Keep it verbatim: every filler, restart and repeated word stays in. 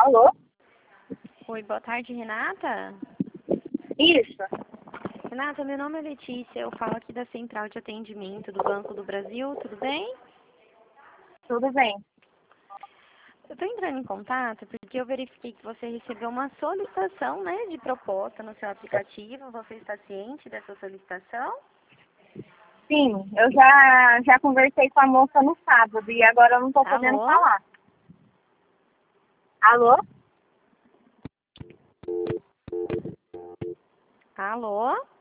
Alô? Oi, boa tarde, Renata. Isso. Renata, meu nome é Letícia, eu falo aqui da Central de Atendimento do Banco do Brasil, tudo bem? Tudo bem. Eu estou entrando em contato porque eu verifiquei que você recebeu uma solicitação, né, de proposta no seu aplicativo. Você está ciente dessa solicitação? Sim, eu já, já conversei com a moça no sábado e agora eu não estou podendo Alô? falar. Alô? Alô?